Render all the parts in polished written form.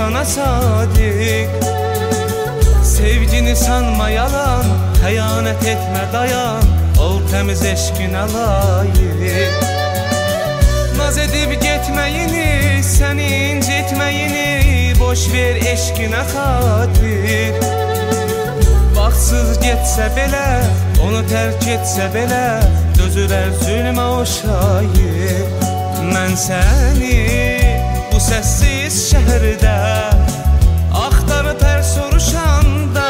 sana sadiq. Sevgini sanma yalan, xəyanət etmə dayan, ol təmiz eşqinə layiq. Naz edib getməyini, səni incitməyini, boş ver eşqinə xatir. Baxsız getsə belə, onu tərk etsə belə, dözürər zülmə o şair. Mən səni bu səssiz şəhərdə axtarıb hər soruşanda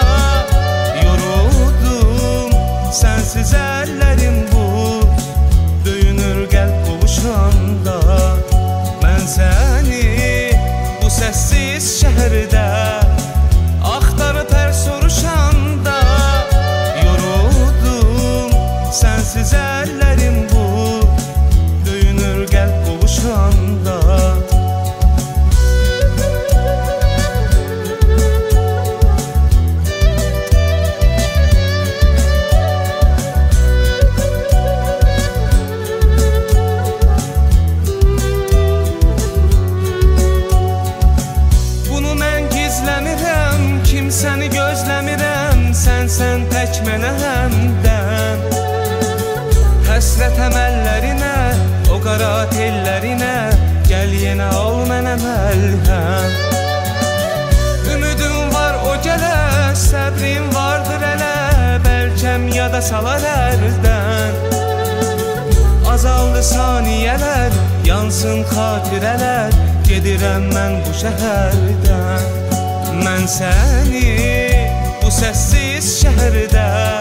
yoruldum, sənsiz əllərim buz, döyünür qəlb qovuşanda. Mən səni bu səssiz şəhərdə axtarıb hər soruşanda yoruldum, sənsiz əllərim buz, döyünür qəlb qovuşanda. Səni gözləmirəm, sən tək mənə həmdən. Həsrət əməllərinə, o qara tellərinə, gəl yenə ol mənə məlhəm. Ümidim var o gələ, səbrim vardır ələ, bəlkəm yada salar ərdən. Azaldı saniyələr, yansın xatirələr, gedirəm mən bu şəhərdən. Mən səni bu səssiz şəhərdə